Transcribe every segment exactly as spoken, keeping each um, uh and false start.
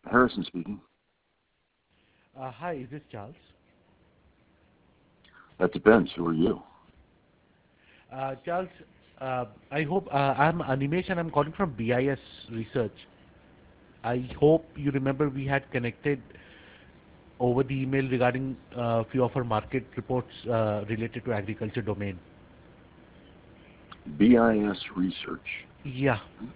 Harrison speaking. Uh, hi, is this Charles? That depends. Who are you? Uh, Charles, uh, I hope uh, I'm Animesh and I'm calling from B I S Research. I hope you remember we had connected over the email regarding a uh, few of our market reports uh, related to agriculture domain. B I S Research. Yeah.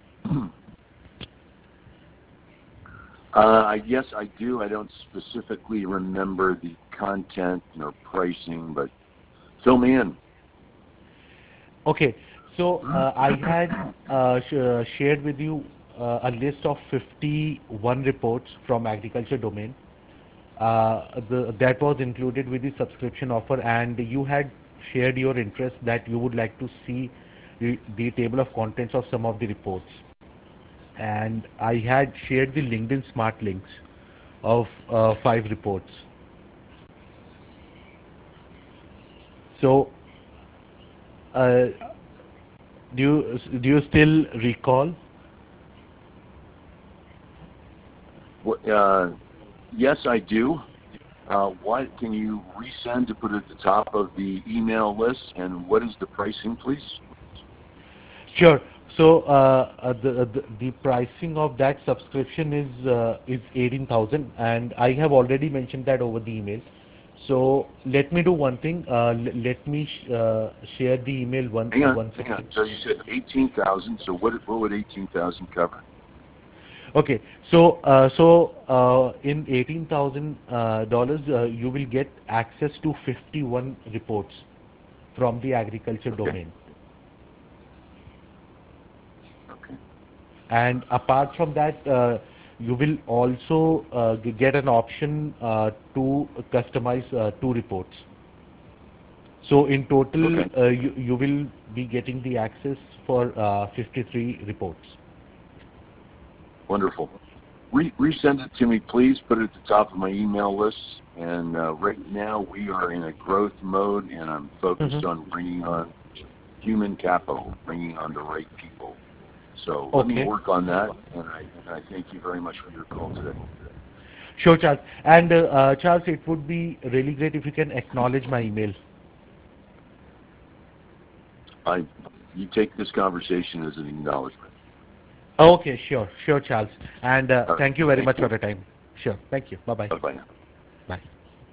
Uh, I guess I do. I don't specifically remember the content nor pricing, but fill me in. Okay. So uh, I had uh, sh- uh, shared with you uh, a list of fifty-one reports from agriculture domain. Uh, the, that was included with the subscription offer, and you had shared your interest that you would like to see the, the table of contents of some of the reports. And I had shared the LinkedIn smart links of uh, five reports. So, uh, do you do you still recall? Uh, yes, I do. Uh, what can you resend to put at the top of the email list, and what is the pricing, please? Sure. So uh, uh, the, uh, the the pricing of that subscription is uh, is eighteen thousand, and I have already mentioned that over the email. So let me do one thing. Uh, l- let me sh- uh, share the email one Hang uh, on, once hang on. again. So you said eighteen thousand. So what, what would eighteen thousand cover? Okay. So uh, so uh, in eighteen thousand uh, dollars, uh, you will get access to fifty-one reports from the agriculture Okay. domain. Okay. And apart from that, uh, you will also uh, g- get an option uh, to customize uh, two reports. So in total, Okay. uh, you, you will be getting the access for uh, fifty-three reports. Wonderful. Re- resend it to me, please. Put it at the top of my email list. And uh, right now we are in a growth mode, and I'm Hmm. focused on bringing on human capital, bringing on the right people. So let me Okay. work on that, and I, and I thank you very much for your call today. Sure, Charles. And uh, uh, Charles, it would be really great if you can acknowledge my email. I, you take this conversation as an acknowledgement. Okay, sure, sure, Charles. And uh, All right. thank you very Thank much for you. the time. Sure. Thank you. Bye bye. Bye-bye now.